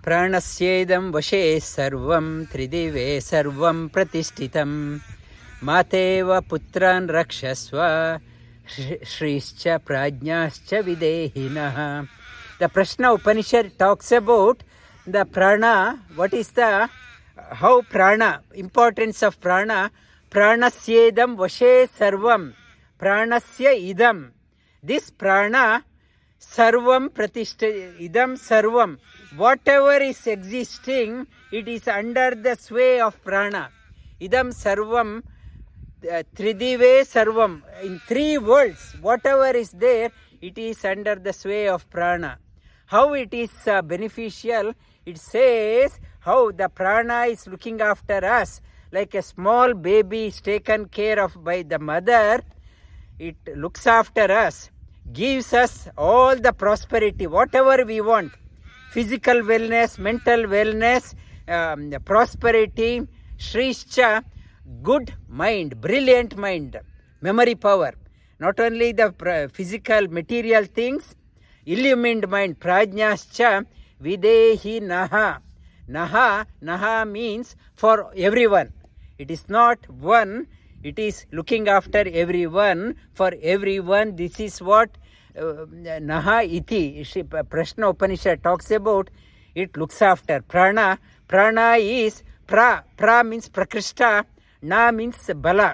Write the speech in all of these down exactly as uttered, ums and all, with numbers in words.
Pranasyedam vashe sarvam tridive sarvam pratishthitam mateva putran rakshasva shrischa prajnascha videhinah. The Prashna Upanishad talks about the prana. What is the, how prana, importance of prana. Pranasyedam vashe sarvam, pranasya idam. This prana, sarvam pratishtha, idam sarvam. Whatever is existing, it is under the sway of prana. Idam sarvam, uh, tridive sarvam. In three worlds, whatever is there, it is under the sway of prana. How it is uh, beneficial? It says how the prana is looking after us. Like a small baby is taken care of by the mother, it looks after us, gives us all the prosperity, whatever we want. Physical wellness, mental wellness, um, prosperity, shrishcha, good mind, brilliant mind, memory power. Not only the physical, material things, illumined mind, prajnascha, videhi naha. Naha, naha means for everyone. It is not one, it is looking after everyone, for everyone. This is what uh, naha iti, Prashna Upanishad talks about. It looks after. Prana, prana is pra, pra means prakrishta, na means bala.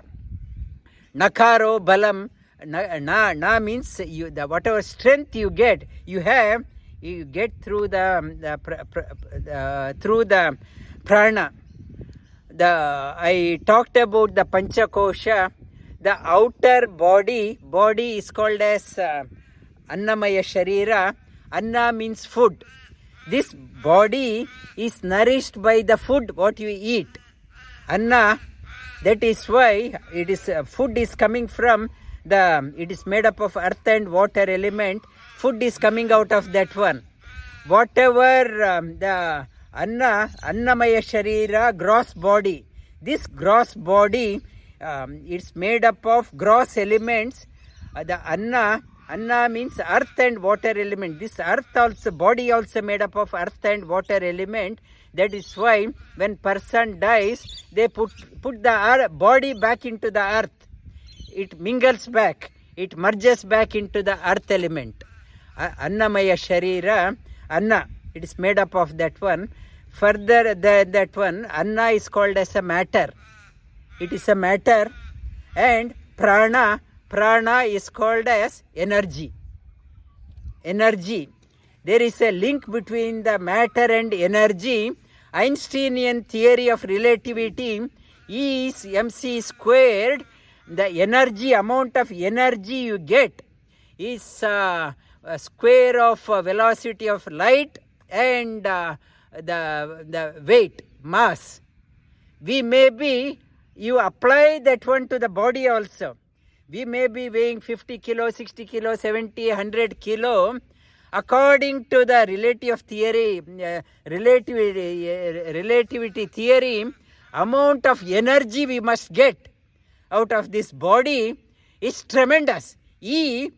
Nakaro balam, na, na, na means you, the, whatever strength you get, you have, you get through the, the pra, pra, uh, through the prana. The I talked about the Panchakosha. The outer body, body is called as uh, Annamaya Sharira. Anna means food. This body is nourished by the food what you eat. Anna, that is why it is uh, food is coming from the, it is made up of earth and water element. Food is coming out of that one. Whatever um, the Anna, Annamaya Sharira, gross body. This gross body, um, it's made up of gross elements. Uh, the Anna, Anna means earth and water element. This earth also, body also made up of earth and water element. That is why when person dies, they put, put the body back into the earth. It mingles back. It merges back into the earth element. Uh, Annamaya Sharira, Anna, it is made up of that one. Further, the, that one, Anna is called as a matter. It is a matter. And Prana, Prana is called as energy. Energy. There is a link between the matter and energy. Einsteinian theory of relativity is mc squared. The energy, amount of energy you get is uh, a square of uh, velocity of light and uh, the the weight, mass. We may be, you apply that one to the body also. We may be weighing fifty kilo, sixty kilo, seventy, one hundred kilo. According to the relativity theory, uh, relativity, uh, relativity theory, amount of energy we must get out of this body is tremendous. E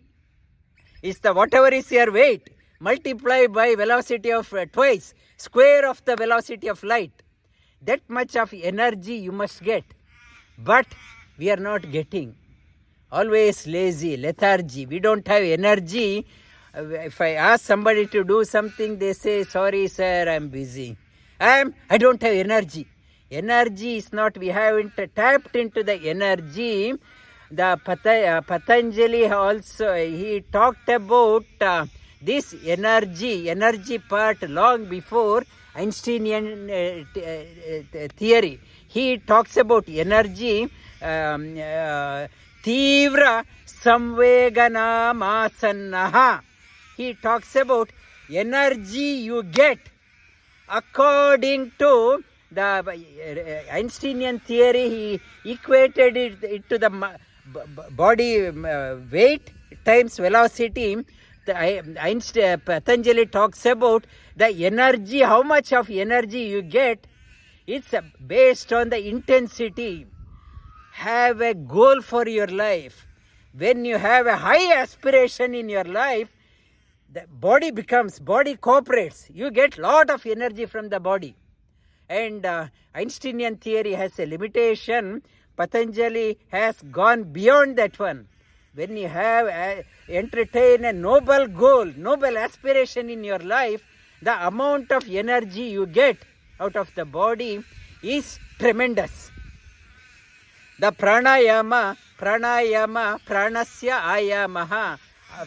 is the whatever is your weight, multiply by velocity of uh, twice, square of the velocity of light. That much of energy you must get. But we are not getting. Always lazy, lethargy. We don't have energy. Uh, if I ask somebody to do something, they say, sorry sir, I'm busy. I'm, I don't have energy. Energy is not, we haven't tapped into the energy. The Pata, uh, Patanjali also, he talked about uh, this energy, energy part long before Einsteinian uh, uh, theory. He talks about energy, um, uh, Tivra Samvegana Masannaha. He talks about energy you get according to the uh, Einsteinian theory. He equated it, it to the body uh, weight times velocity. The Einstein, Patanjali talks about the energy, how much of energy you get. It's based on the intensity. Have a goal for your life. When you have a high aspiration in your life, the body becomes, body cooperates. You get lot of energy from the body. And uh, Einsteinian theory has a limitation. Patanjali has gone beyond that one. When you have uh, entertain a noble goal, noble aspiration in your life, the amount of energy you get out of the body is tremendous. The pranayama, pranayama, pranasya ayamaha.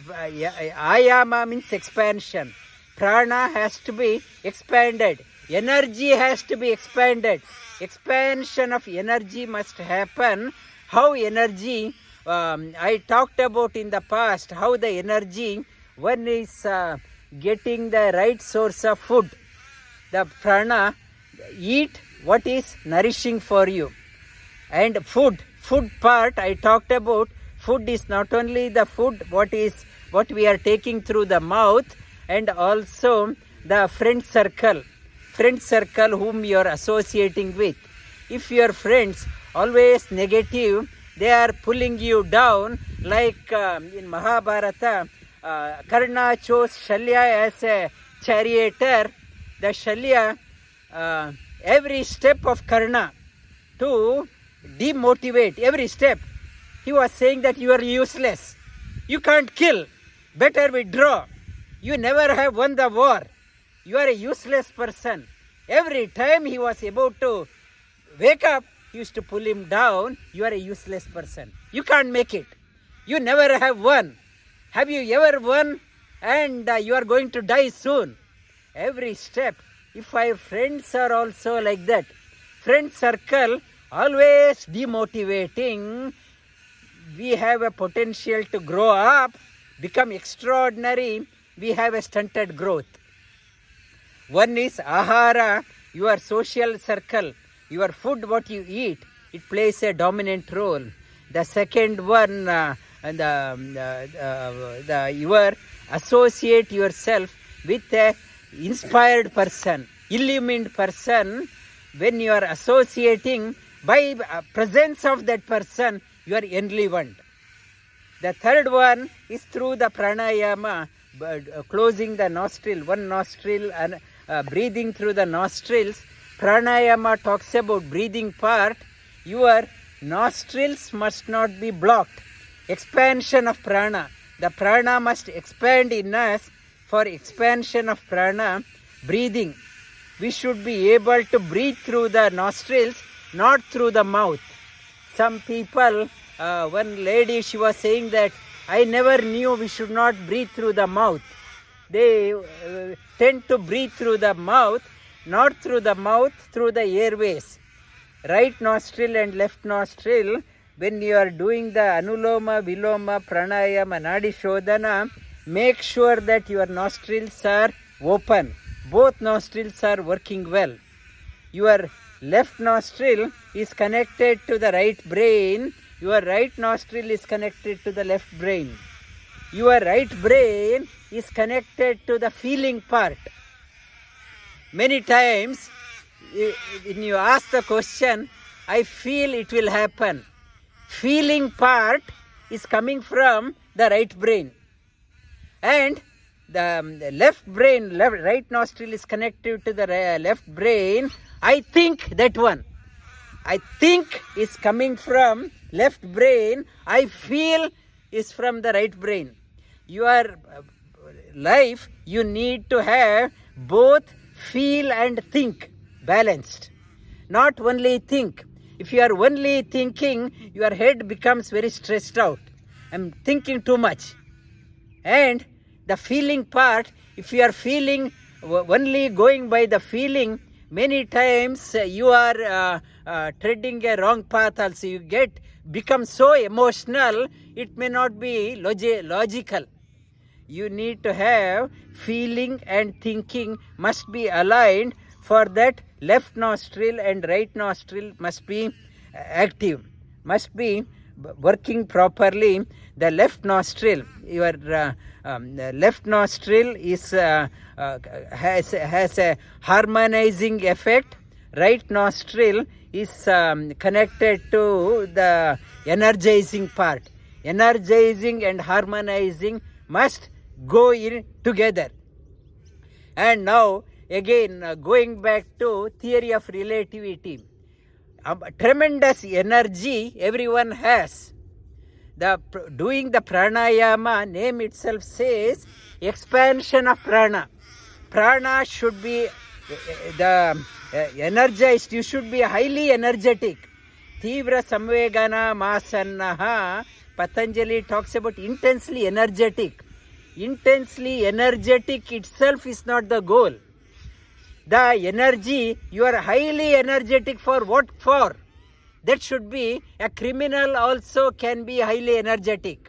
Ayama means expansion. Prana has to be expanded. Energy has to be expanded. Expansion of energy must happen. How energy, um, I talked about in the past, how the energy, one is uh, getting the right source of food. The prana, eat what is nourishing for you. And food, food part I talked about. Food is not only the food, what is what we are taking through the mouth, and also the friend circle, friend circle whom you are associating with. If your friends always negative, they are pulling you down, like um, in Mahabharata, uh, Karna chose Shalya as a charioteer. The Shalya, uh, every step of Karna to demotivate, every step. He was saying that you are useless. You can't kill. Better withdraw. You never have won the war. You are a useless person. Every time he was about to wake up, he used to pull him down. You are a useless person. You can't make it. You never have won. Have you ever won? And uh, you are going to die soon. Every step. If our friends are also like that, friend circle always demotivating, we have a potential to grow up, become extraordinary, we have a stunted growth. One is ahara, your social circle, your food, what you eat, it plays a dominant role. The second one, uh, the, uh, uh, the your associate yourself with a inspired person, illumined person. When you are associating, by presence of that person, you are enlivened. The third one is through the pranayama, uh, closing the nostril, one nostril, and uh, breathing through the nostrils. Pranayama talks about breathing part. Your nostrils must not be blocked. Expansion of prana. The prana must expand in us. For expansion of prana, breathing. We should be able to breathe through the nostrils, not through the mouth. Some people, uh, one lady, she was saying that I never knew we should not breathe through the mouth. They uh, tend to breathe through the mouth, not through the mouth, through the airways. Right nostril and left nostril, when you are doing the anuloma, viloma, pranayama, nadi shodhana, make sure that your nostrils are open. Both nostrils are working well. Your left nostril is connected to the right brain. Your right nostril is connected to the left brain. Your right brain is connected to the feeling part. Many times, when you ask the question, I feel it will happen. Feeling part is coming from the right brain. And the left brain, left, right nostril is connected to the left brain. I think that one. I think is coming from left brain. I feel is from the right brain. Your life, you need to have both feel and think balanced. Not only think. If you are only thinking, your head becomes very stressed out. I'm thinking too much. And the feeling part, if you are feeling, only going by the feeling, many times you are uh, uh, treading a wrong path also. You get, become so emotional, it may not be logi- logical. You need to have feeling and thinking must be aligned. For that, left nostril and right nostril must be active, must be working properly. The left nostril, your uh, um, the left nostril is uh, uh, has has a harmonizing effect. Right nostril is um, connected to the energizing part. Energizing and harmonizing must go in together. And now, again, uh, going back to theory of relativity, um, tremendous energy everyone has. The doing the pranayama, name itself says expansion of prana. Prana should be the uh, energized. You should be highly energetic. Tivra samvegana masannaha. Patanjali talks about intensely energetic. Intensely energetic itself is not the goal. The energy, you are highly energetic for what for? That should be, a criminal also can be highly energetic.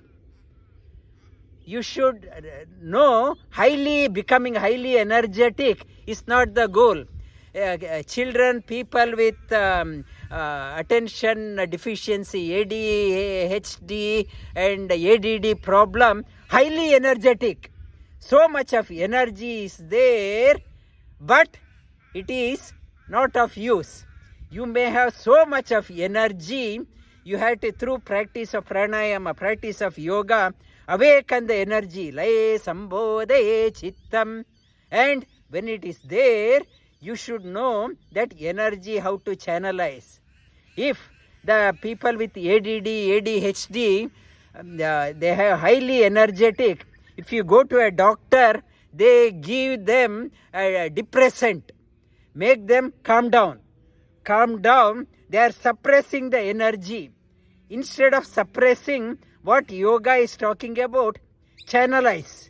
You should know, highly becoming highly energetic is not the goal. Uh, uh, children, people with um, uh, attention deficiency, A D H D and A D D problem, highly energetic. So much of energy is there, but it is not of use. You may have so much of energy, you have to, through practice of pranayama, practice of yoga, awaken the energy. Laye sambodhaye chittam. And when it is there, you should know that energy how to channelize. If the people with A D D, A D H D, um, uh, they have highly energetic, if you go to a doctor, they give them a depressant, make them calm down. Calm down, they are suppressing the energy. Instead of suppressing, what yoga is talking about, channelize.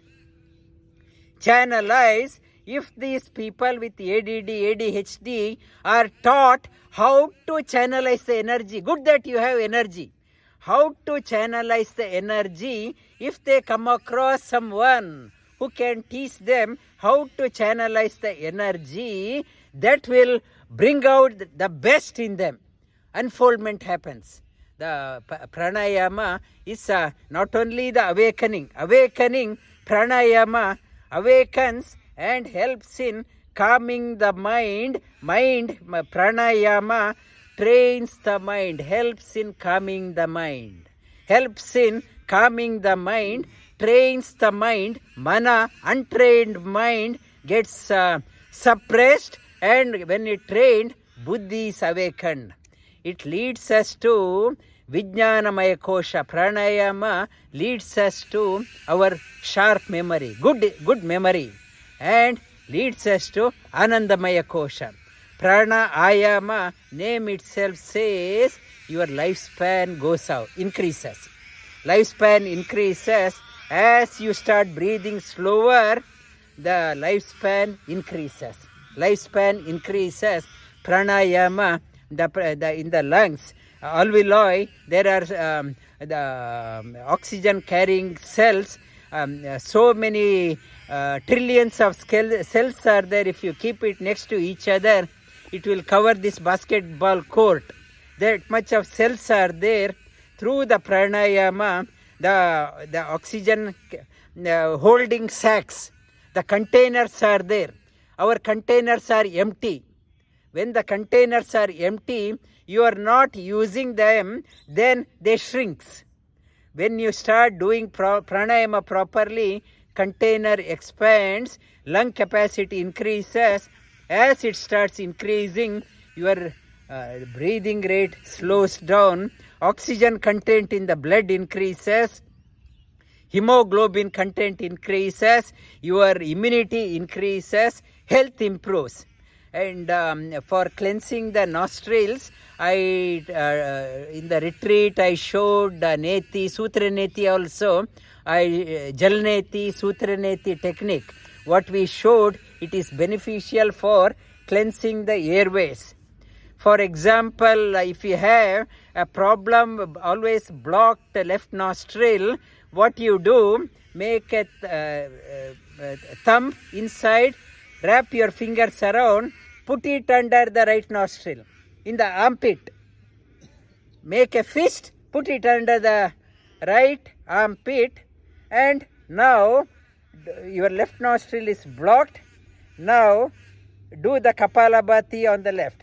Channelize. If these people with A D D, A D H D are taught how to channelize the energy, good that you have energy. How to channelize the energy, if they come across someone who can teach them how to channelize the energy, that will bring out the best in them. Unfoldment happens. The pranayama is uh, not only the awakening. Awakening, pranayama awakens and helps in calming the mind. Mind, pranayama trains the mind, helps in calming the mind. Helps in calming the mind, trains the mind. Mana, untrained mind, gets uh, suppressed, and when it trained, buddhi is awakened. It leads us to Vijnanamaya Kosha. Pranayama leads us to our sharp memory, good, good memory, and leads us to Anandamaya Kosha. Prana Ayama, name itself says your lifespan goes out, increases. Lifespan increases as you start breathing slower, the lifespan increases. Lifespan increases. Pranayama, the, the in the lungs, alveoli, there are um, the um, oxygen carrying cells. Um, uh, so many uh, trillions of cells are there. If you keep it next to each other, it will cover this basketball court. That much of cells are there. Through the pranayama, the, the oxygen uh, holding sacks, the containers are there. Our containers are empty. When the containers are empty, you are not using them, then they shrinks. When you start doing pro- pranayama properly, container expands, lung capacity increases. As it starts increasing, your uh, breathing rate slows down, oxygen content in the blood increases, hemoglobin content increases, your immunity increases, health improves. And um, for cleansing the nostrils, I uh, in the retreat I showed uh, Neti, Sutra Neti also, I uh, Jal Neti, Sutra Neti technique. What we showed, it is beneficial for cleansing the airways. For example, if you have a problem, always blocked left nostril, what you do, make a uh, uh, thumb inside, wrap your fingers around, put it under the right nostril, in the armpit. Make a fist, put it under the right armpit, and now your left nostril is blocked. Now do the Kapalabhati on the left.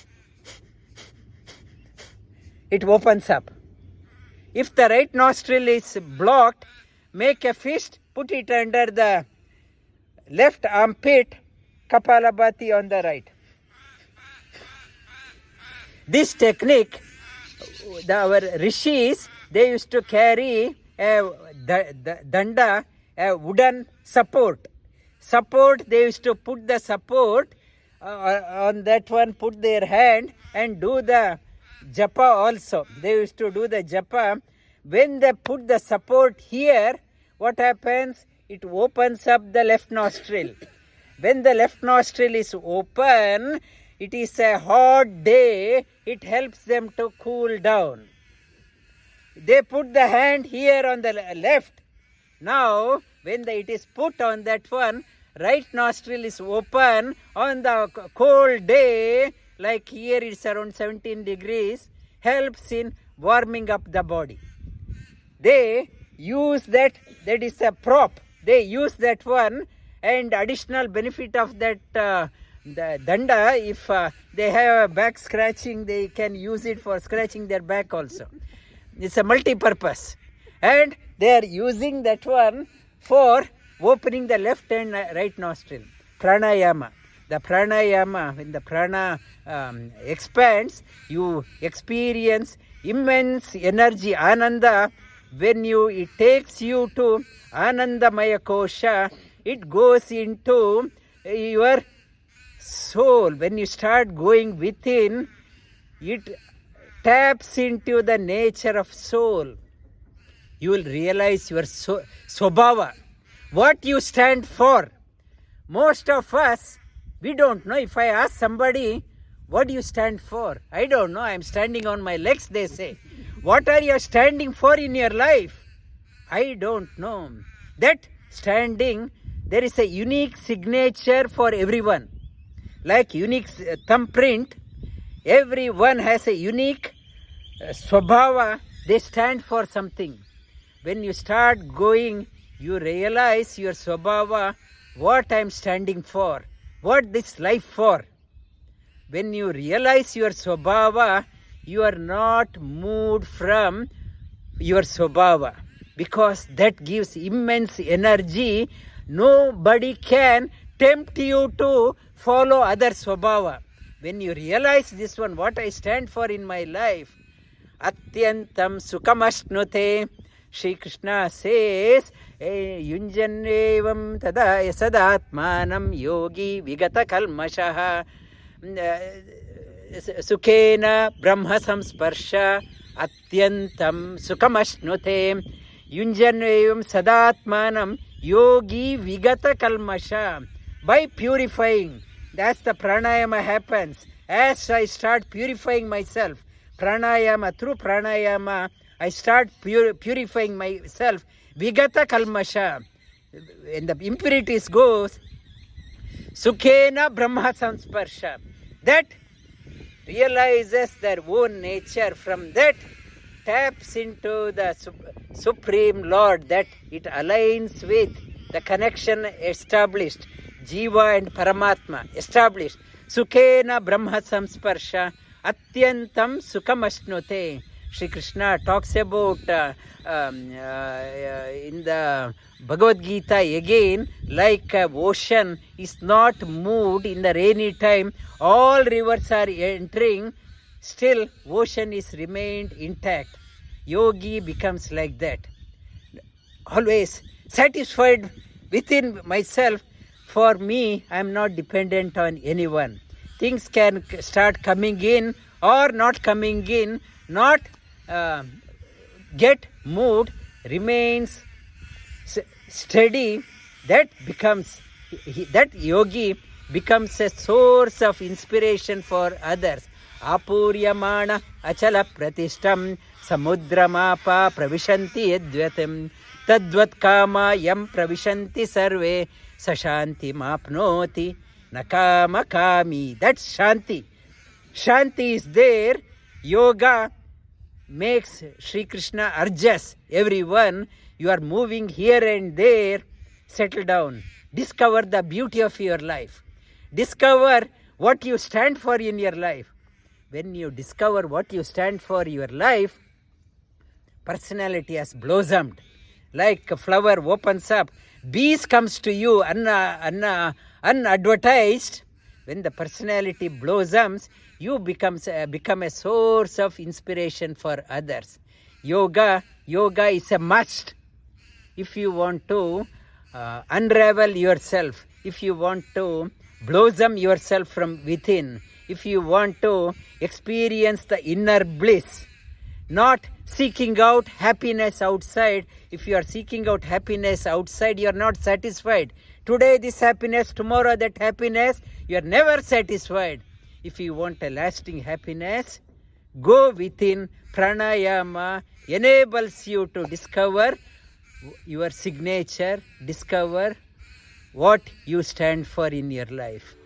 It opens up. If the right nostril is blocked, make a fist, put put it under the left armpit, Kapalabhati on the right. This technique, the, our rishis, they used to carry a the, the, danda, a wooden support. Support, they used to put the support uh, on that one, put their hand and do the japa also. They used to do the japa. When they put the support here, what happens? It opens up the left nostril. When the left nostril is open, it is a hot day, it helps them to cool down. They put the hand here on the left. Now, when the, it is put on that one, right nostril is open on the cold day, like here it's around seventeen degrees, helps in warming up the body. They use that, that is a prop. They use that one, and additional benefit of that uh, the danda, if uh, they have a back scratching, they can use it for scratching their back also. It's a multi-purpose. And they are using that one for opening the left and right nostril. Pranayama. The pranayama, when the prana um, expands, you experience immense energy, ananda. When you, it takes you to Anandamaya Kosha, it goes into your soul. When you start going within, it taps into the nature of soul. You will realize your so, Swabhava, what you stand for. Most of us, we don't know. If I ask somebody, what do you stand for? I don't know. I'm standing on my legs, they say. What are you standing for in your life? I don't know. That standing, there is a unique signature for everyone. Like unique thumbprint, everyone has a unique uh, swabhava. They stand for something. When you start going, you realize your swabhava, what I'm standing for, what this life for. When you realize your swabhava, you are not moved from your swabhava, because that gives immense energy. Nobody can tempt you to follow other swabhava. When you realize this one, what I stand for in my life, Atyantam Sukhamashnute, Shri Krishna says, Yunjanevam tada yasadatmanam yogi vigata kalmashaha Sukhena Brahma Samsparsha Atyantam Sukhamashnute Yunjanevam Sadatmanam Yogi Vigata Kalmasha. By purifying, that's the pranayama happens. As I start purifying myself, pranayama, through pranayama, I start pur purifying myself. Vigata Kalmasha. When the impurities goes, Sukhena Brahma Samsparsha. That realizes their own nature. From that, taps into the Supreme Lord, that it aligns with the connection established. Jiva and Paramatma established. Sukhena Brahma Samsparsha Atyantam Sukhamashnute. Shri Krishna talks about uh, um, uh, in the Bhagavad Gita again, like uh, ocean is not moved in the rainy time, all rivers are entering, still ocean is remained intact. Yogi becomes like that. Always satisfied within myself. For me, I am not dependent on anyone. Things can start coming in or not coming in, not uh, get moved, remains steady. That becomes, that yogi becomes a source of inspiration for others. Apuryamana achala pratishtam samudramapa pravishanti yadvatam tadvat kama yam pravishanti sarve sashanti mapnoti nakama kami. That's shanti. Shanti is there. Yoga makes Sri Krishna urges everyone, you are moving here and there, settle down. Discover the beauty of your life. Discover what you stand for in your life. When you discover what you stand for in your life, personality has blossomed. Like a flower opens up. Bees comes to you un, un, unadvertised. When the personality blossoms, you becomes, uh, become a source of inspiration for others. Yoga, yoga is a must. If you want to uh, unravel yourself, if you want to blossom yourself from within, if you want to experience the inner bliss, not seeking out happiness outside. If you are seeking out happiness outside, you are not satisfied. Today this happiness, tomorrow that happiness, you are never satisfied. If you want a lasting happiness, go within. Pranayama enables you to discover your signature, discover what you stand for in your life.